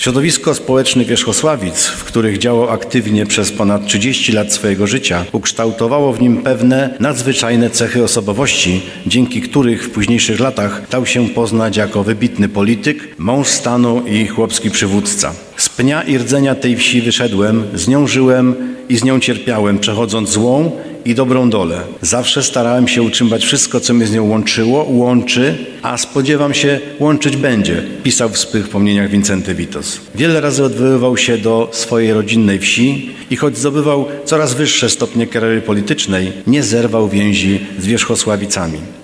Środowisko społeczne Wierzchosławic, w których działał aktywnie przez ponad 30 lat swojego życia, ukształtowało w nim pewne nadzwyczajne cechy osobowości, dzięki których w późniejszych latach dał się poznać jako wybitny polityk, mąż stanu i chłopski przywódca. Z pnia i rdzenia tej wsi wyszedłem, z nią żyłem i z nią cierpiałem, przechodząc złą i dobrą dolę. Zawsze starałem się utrzymywać wszystko, co mnie z nią łączyło, łączy, a spodziewam się, łączyć będzie, pisał w swych wspomnieniach Wincenty Witos. Wiele razy odwoływał się do swojej rodzinnej wsi i choć zdobywał coraz wyższe stopnie kariery politycznej, nie zerwał więzi z Wierzchosławicami.